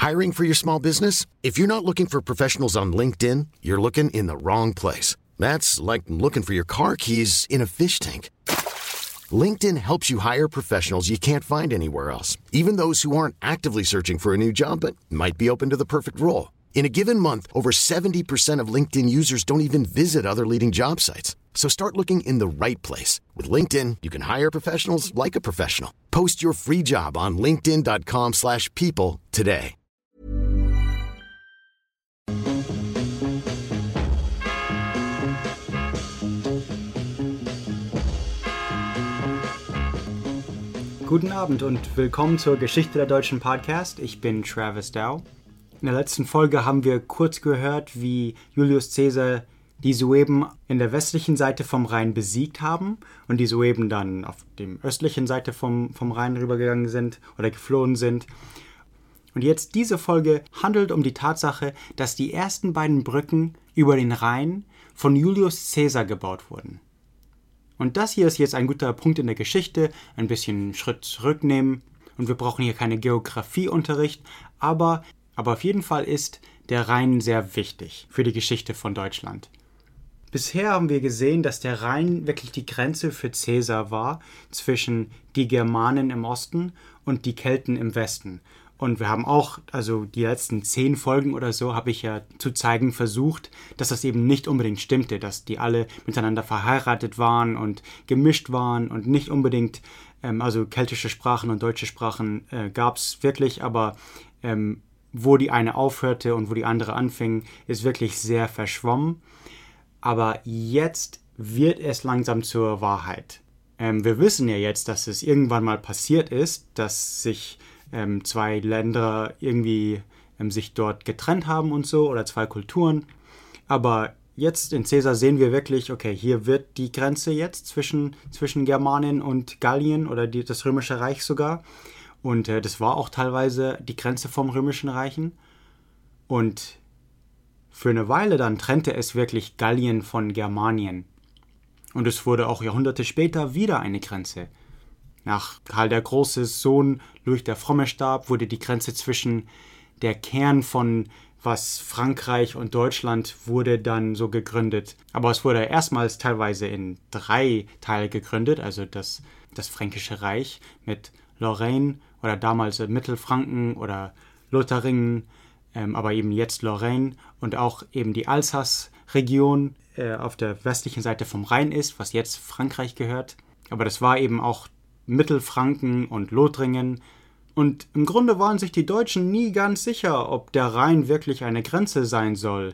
Hiring for your small business? If you're not looking for professionals on LinkedIn, you're looking in the wrong place. That's like looking for your car keys in a fish tank. LinkedIn helps you hire professionals you can't find anywhere else, even those who aren't actively searching for a new job but might be open to the perfect role. In a given month, over 70% of LinkedIn users don't even visit other leading job sites. So start looking in the right place. With LinkedIn, you can hire professionals like a professional. Post your free job on linkedin.com/people today. Guten Abend und willkommen zur Geschichte der deutschen Podcast. Ich bin Travis Dow. In der letzten Folge haben wir kurz gehört, wie Julius Caesar die Sueben in der westlichen Seite vom Rhein besiegt haben und die Sueben dann auf der östlichen Seite vom Rhein rübergegangen sind oder geflohen sind. Und jetzt diese Folge handelt um die Tatsache, dass die ersten beiden Brücken über den Rhein von Julius Caesar gebaut wurden. Und das hier ist jetzt ein guter Punkt in der Geschichte, ein bisschen einen Schritt zurücknehmen. Und wir brauchen hier keine Geografieunterricht, aber auf jeden Fall ist der Rhein sehr wichtig für die Geschichte von Deutschland. Bisher haben wir gesehen, dass der Rhein wirklich die Grenze für Caesar war zwischen die Germanen im Osten und die Kelten im Westen. Und wir haben auch, also die letzten 10 Folgen oder so, habe ich ja zu zeigen versucht, dass das eben nicht unbedingt stimmte, dass die alle miteinander verheiratet waren und gemischt waren und nicht unbedingt, also keltische Sprachen und deutsche Sprachen gab es wirklich, aber wo die eine aufhörte und wo die andere anfing, ist wirklich sehr verschwommen. Aber jetzt wird es langsam zur Wahrheit. Wir wissen ja jetzt, dass es irgendwann mal passiert ist, dass sich 2 Länder irgendwie sich dort getrennt haben und so, oder 2 Kulturen. Aber jetzt in Caesar sehen wir wirklich, okay, hier wird die Grenze jetzt zwischen Germanien und Gallien oder das Römische Reich sogar. Und das war auch teilweise die Grenze vom Römischen Reichen. Und für eine Weile dann trennte es wirklich Gallien von Germanien. Und es wurde auch Jahrhunderte später wieder eine Grenze. Nach Karl der Großes Sohn Ludwig der Fromme starb, wurde die Grenze zwischen der Kern von was Frankreich und Deutschland wurde dann so gegründet. Aber es wurde erstmals teilweise in 3 Teile gegründet, also das Fränkische Reich mit Lorraine oder damals Mittelfranken oder Lotharingen, aber eben jetzt Lorraine und auch eben die Alsace-Region auf der westlichen Seite vom Rhein ist, was jetzt Frankreich gehört. Aber das war eben auch Mittelfranken und Lothringen. Und im Grunde waren sich die Deutschen nie ganz sicher, ob der Rhein wirklich eine Grenze sein soll.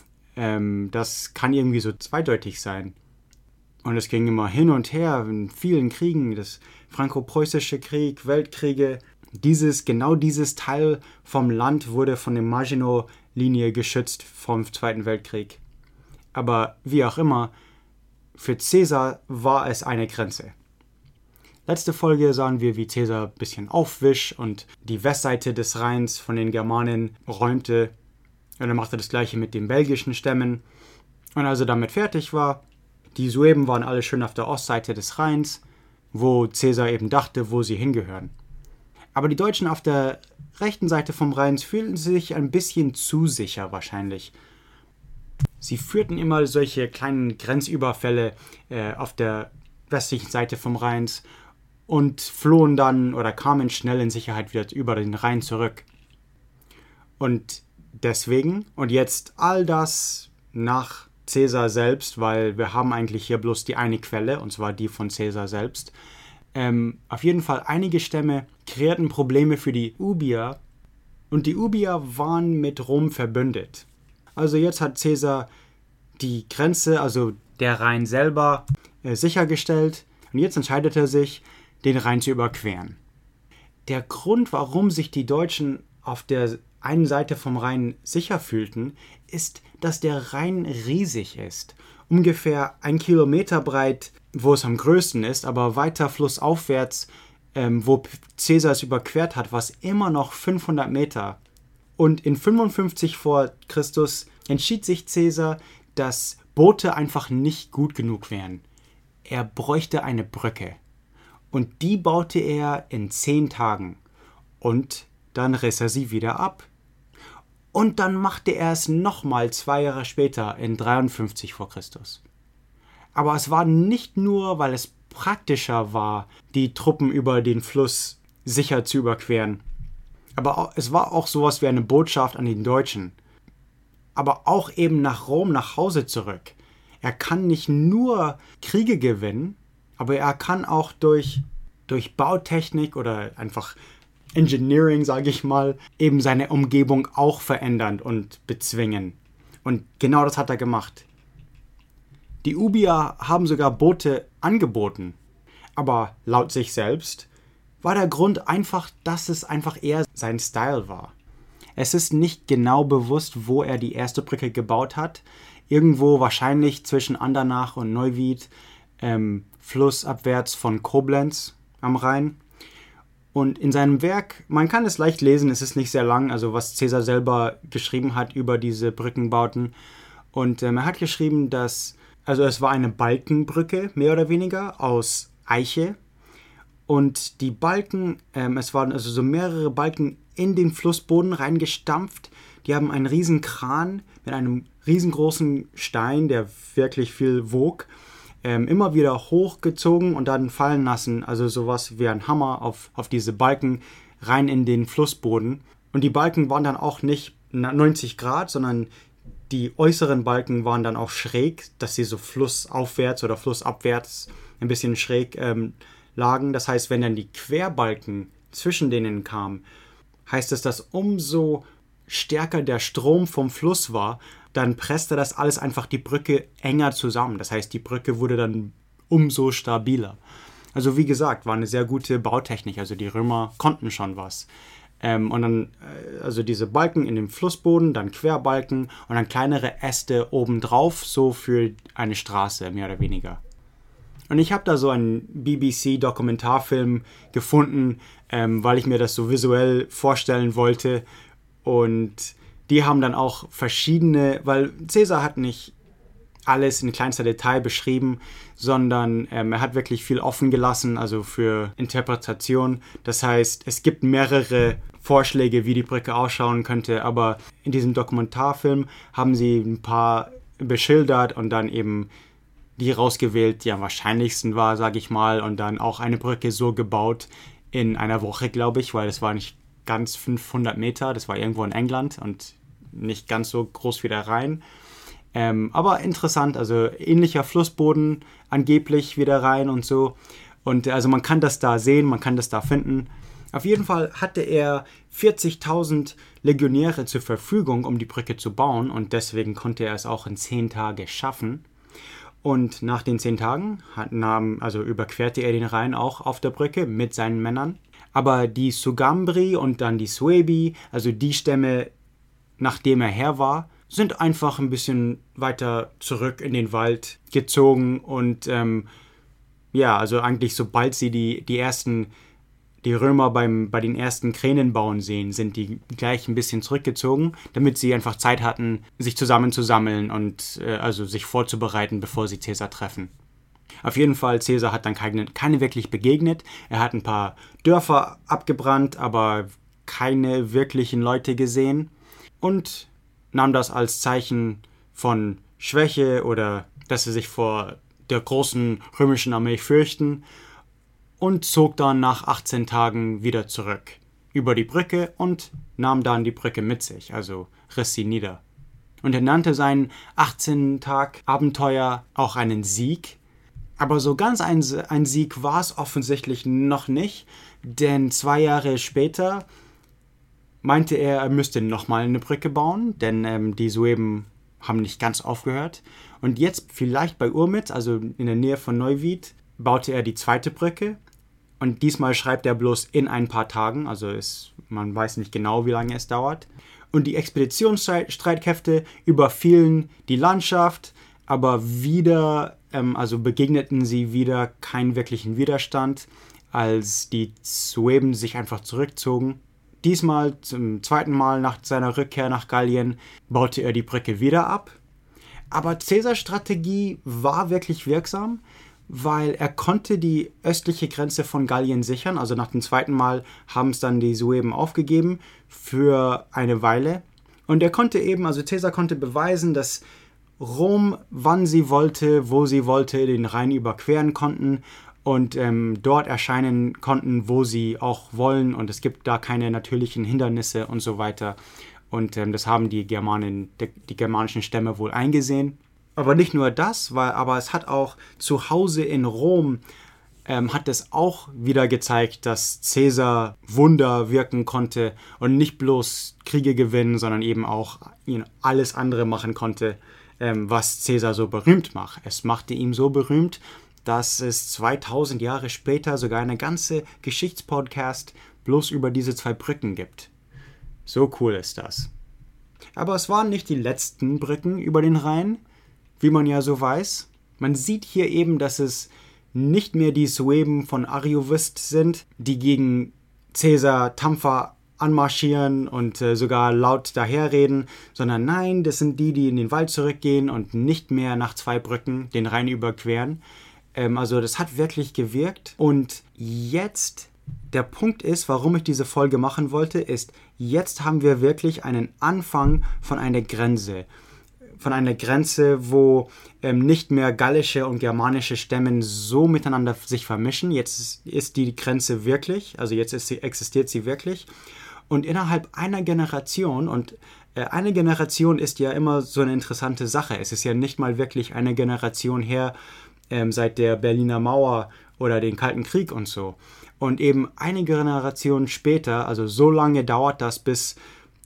Das kann irgendwie so zweideutig sein. Und es ging immer hin und her in vielen Kriegen, das Franco-Preußische Krieg, Weltkriege. Genau dieses Teil vom Land wurde von der Maginot-Linie geschützt vom Zweiten Weltkrieg. Aber wie auch immer, für Caesar war es eine Grenze. Letzte Folge sahen wir, wie Caesar ein bisschen aufwisch und die Westseite des Rheins von den Germanen räumte. Und er machte das gleiche mit den belgischen Stämmen. Und als er damit fertig war, die Sueben waren alle schön auf der Ostseite des Rheins, wo Caesar eben dachte, wo sie hingehören. Aber die Deutschen auf der rechten Seite vom Rhein fühlten sich ein bisschen zu sicher wahrscheinlich. Sie führten immer solche kleinen Grenzüberfälle auf der westlichen Seite vom Rheins und flohen dann oder kamen schnell in Sicherheit wieder über den Rhein zurück. Und deswegen, und jetzt all das nach Caesar selbst, weil wir haben eigentlich hier bloß die eine Quelle, und zwar die von Caesar selbst, auf jeden Fall einige Stämme kreierten Probleme für die Ubier, und die Ubier waren mit Rom verbündet. Also jetzt hat Caesar die Grenze, also der Rhein selber, sichergestellt, und jetzt entscheidet er sich, den Rhein zu überqueren. Der Grund, warum sich die Deutschen auf der einen Seite vom Rhein sicher fühlten, ist, dass der Rhein riesig ist. Ungefähr 1 Kilometer breit, wo es am größten ist, aber weiter flussaufwärts, wo Caesar es überquert hat, war es immer noch 500 Meter. Und in 55 vor Christus entschied sich Caesar, dass Boote einfach nicht gut genug wären. Er bräuchte eine Brücke. Und die baute er in 10 Tagen. Und dann riss er sie wieder ab. Und dann machte er es nochmal 2 Jahre später, in 53 vor Christus. Aber es war nicht nur, weil es praktischer war, die Truppen über den Fluss sicher zu überqueren. Aber es war auch sowas wie eine Botschaft an die Deutschen. Aber auch eben nach Rom, nach Hause zurück. Er kann nicht nur Kriege gewinnen, aber er kann auch durch Bautechnik oder einfach Engineering, sage ich mal, eben seine Umgebung auch verändern und bezwingen. Und genau das hat er gemacht. Die Ubier haben sogar Boote angeboten. Aber laut sich selbst war der Grund einfach, dass es einfach eher sein Style war. Es ist nicht genau bewusst, wo er die erste Brücke gebaut hat. Irgendwo wahrscheinlich zwischen Andernach und Neuwied, flussabwärts von Koblenz am Rhein. Und in seinem Werk, man kann es leicht lesen, es ist nicht sehr lang, also was Caesar selber geschrieben hat über diese Brückenbauten. Und er hat geschrieben, dass, also es war eine Balkenbrücke, mehr oder weniger, aus Eiche. Und die Balken, es waren also so mehrere Balken in den Flussboden reingestampft. Die haben einen riesen Kran mit einem riesengroßen Stein, der wirklich viel wog, immer wieder hochgezogen und dann fallen lassen. Also sowas wie ein Hammer auf diese Balken rein in den Flussboden. Und die Balken waren dann auch nicht 90 Grad, sondern die äußeren Balken waren dann auch schräg, dass sie so flussaufwärts oder flussabwärts ein bisschen schräg lagen. Das heißt, wenn dann die Querbalken zwischen denen kamen, heißt es, dass umso stärker der Strom vom Fluss war, dann presste das alles einfach die Brücke enger zusammen. Das heißt, die Brücke wurde dann umso stabiler. Also wie gesagt, war eine sehr gute Bautechnik. Also die Römer konnten schon was. Und dann, also diese Balken in dem Flussboden, dann Querbalken und dann kleinere Äste obendrauf, so für eine Straße, mehr oder weniger. Und ich habe da so einen BBC-Dokumentarfilm gefunden, weil ich mir das so visuell vorstellen wollte. Und die haben dann auch verschiedene, weil Caesar hat nicht alles in kleinster Detail beschrieben, sondern er hat wirklich viel offen gelassen, also für Interpretation. Das heißt, es gibt mehrere Vorschläge, wie die Brücke ausschauen könnte, aber in diesem Dokumentarfilm haben sie ein paar beschildert und dann eben die rausgewählt, die am wahrscheinlichsten war, sage ich mal, und dann auch eine Brücke so gebaut in einer Woche, glaube ich, weil das war nicht ganz 500 Meter, das war irgendwo in England und nicht ganz so groß wie der Rhein. Aber interessant, also ähnlicher Flussboden angeblich wie der Rhein und so. Und also man kann das da sehen, man kann das da finden. Auf jeden Fall hatte er 40.000 Legionäre zur Verfügung, um die Brücke zu bauen und deswegen konnte er es auch in 10 Tage schaffen. Und nach den 10 Tagen überquerte er den Rhein auch auf der Brücke mit seinen Männern. Aber die Sugambri und dann die Suebi, also die Stämme, nachdem er her war, sind einfach ein bisschen weiter zurück in den Wald gezogen. Und also eigentlich sobald sie die Römer bei den ersten Kränenbauen sehen, sind die gleich ein bisschen zurückgezogen, damit sie einfach Zeit hatten, sich zusammenzusammeln und sich vorzubereiten, bevor sie Caesar treffen. Auf jeden Fall, Caesar hat dann keine wirklich begegnet. Er hat ein paar Dörfer abgebrannt, aber keine wirklichen Leute gesehen und nahm das als Zeichen von Schwäche oder dass sie sich vor der großen römischen Armee fürchten und zog dann nach 18 Tagen wieder zurück über die Brücke und nahm dann die Brücke mit sich, also riss sie nieder. Und er nannte sein 18-Tag-Abenteuer auch einen Sieg. Aber so ganz ein Sieg war es offensichtlich noch nicht, denn 2 Jahre später meinte er müsste nochmal eine Brücke bauen, denn die Sueben haben nicht ganz aufgehört. Und jetzt vielleicht bei Urmitz, also in der Nähe von Neuwied, baute er die zweite Brücke. Und diesmal schreibt er bloß in ein paar Tagen, also man weiß nicht genau, wie lange es dauert. Und die Expeditionsstreitkräfte überfielen die Landschaft, aber wieder begegneten sie wieder keinen wirklichen Widerstand, als die Sueben sich einfach zurückzogen. Diesmal, zum zweiten Mal nach seiner Rückkehr nach Gallien, baute er die Brücke wieder ab. Aber Caesars Strategie war wirklich wirksam, weil er konnte die östliche Grenze von Gallien sichern. Also nach dem zweiten Mal haben es dann die Sueben aufgegeben für eine Weile. Und Caesar konnte beweisen, dass Rom, wann sie wollte, wo sie wollte, den Rhein überqueren konnten und dort erscheinen konnten, wo sie auch wollen. Und es gibt da keine natürlichen Hindernisse und so weiter. Und das haben die germanischen Stämme wohl eingesehen. Aber nicht nur das, aber es hat auch zu Hause in Rom hat es auch wieder gezeigt, dass Caesar Wunder wirken konnte und nicht bloß Kriege gewinnen, sondern eben auch alles andere machen konnte, was Caesar so berühmt macht. Es machte ihn so berühmt, dass es 2000 Jahre später sogar eine ganze Geschichtspodcast bloß über diese 2 Brücken gibt. So cool ist das. Aber es waren nicht die letzten Brücken über den Rhein, wie man ja so weiß. Man sieht hier eben, dass es nicht mehr die Sueben von Ariovist sind, die gegen Caesar tapfer anmarschieren und sogar laut daherreden, sondern nein, das sind die in den Wald zurückgehen und nicht mehr nach 2 Brücken den Rhein überqueren. Also das hat wirklich gewirkt. Und jetzt, der Punkt ist, warum ich diese Folge machen wollte, ist, jetzt haben wir wirklich einen Anfang von einer Grenze. Von einer Grenze, wo nicht mehr gallische und germanische Stämme so miteinander sich vermischen. Jetzt ist die Grenze wirklich, also existiert sie wirklich. Und innerhalb einer Generation, und eine Generation ist ja immer so eine interessante Sache. Es ist ja nicht mal wirklich eine Generation her, seit der Berliner Mauer oder den Kalten Krieg und so. Und eben eine Generation später, also so lange dauert das, bis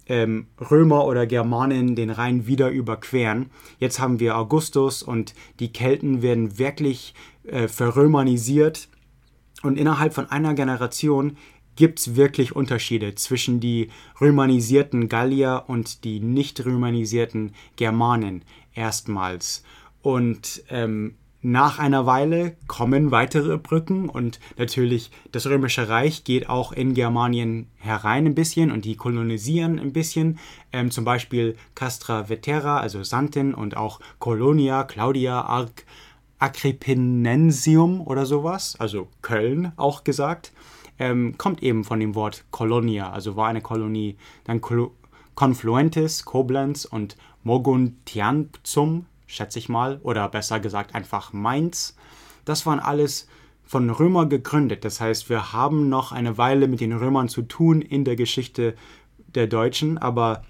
Römer oder Germanen den Rhein wieder überqueren. Jetzt haben wir Augustus und die Kelten werden wirklich verrömanisiert. Und innerhalb von einer Generation gibt es wirklich Unterschiede zwischen die römanisierten Gallier und die nicht römanisierten Germanen erstmals. Und nach einer Weile kommen weitere Brücken und natürlich das Römische Reich geht auch in Germanien herein ein bisschen und die kolonisieren ein bisschen. Zum Beispiel Castra Vetera, also Xanthen und auch Colonia, Claudia, Agrippinensium oder sowas, also Köln auch gesagt, kommt eben von dem Wort Colonia, also war eine Kolonie. Dann Confluentis, Koblenz und Moguntiacum, schätze ich mal, oder besser gesagt einfach Mainz. Das waren alles von Römern gegründet. Das heißt, wir haben noch eine Weile mit den Römern zu tun in der Geschichte der Deutschen, aber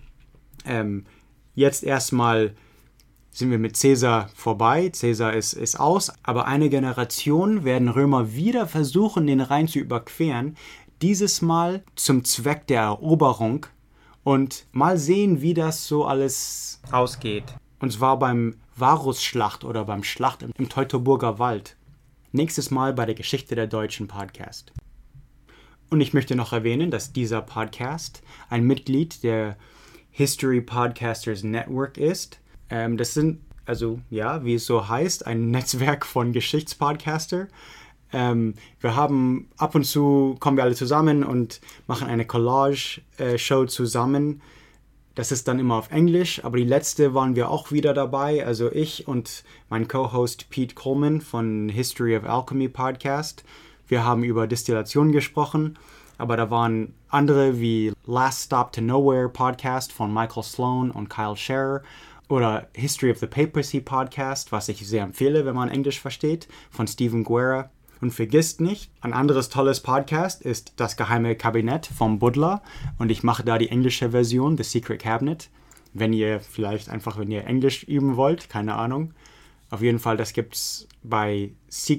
jetzt erstmal sind wir mit Caesar vorbei. Caesar ist aus, aber eine Generation werden Römer wieder versuchen, den Rhein zu überqueren, dieses Mal zum Zweck der Eroberung und mal sehen, wie das so alles ausgeht. Und zwar beim Varusschlacht oder beim Schlacht im Teutoburger Wald. Nächstes Mal bei der Geschichte der Deutschen Podcast. Und ich möchte noch erwähnen, dass dieser Podcast ein Mitglied der History Podcasters Network ist. Das sind, also ja, wie es so heißt, ein Netzwerk von Geschichtspodcaster. Wir haben ab und zu, kommen wir alle zusammen und machen eine Collage-Show zusammen. Das ist dann immer auf Englisch, aber die letzte waren wir auch wieder dabei. Also ich und mein Co-Host Pete Coleman von History of Alchemy Podcast. Wir haben über Destillation gesprochen, aber da waren andere wie Last Stop to Nowhere Podcast von Michael Sloan und Kyle Scherer oder History of the Papacy Podcast, was ich sehr empfehle, wenn man Englisch versteht, von Stephen Guerra. Und vergisst nicht, ein anderes tolles Podcast ist Das Geheime Kabinett vom Buddler und ich mache da die englische Version, The Secret Cabinet, wenn ihr Englisch üben wollt, keine Ahnung. Auf jeden Fall, das gibt's bei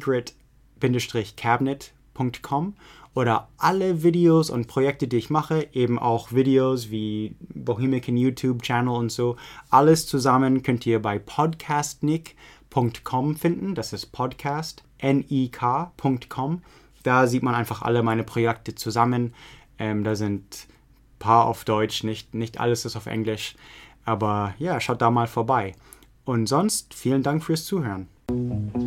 secret-cabinet.com oder alle Videos und Projekte, die ich mache, eben auch Videos wie Bohemian YouTube Channel und so, alles zusammen könnt ihr bei podcastnik.com finden, das ist Podcast, nik.com. Da sieht man einfach alle meine Projekte zusammen. Da sind ein paar auf Deutsch, nicht alles ist auf Englisch. Aber ja, schaut da mal vorbei. Und sonst, vielen Dank fürs Zuhören.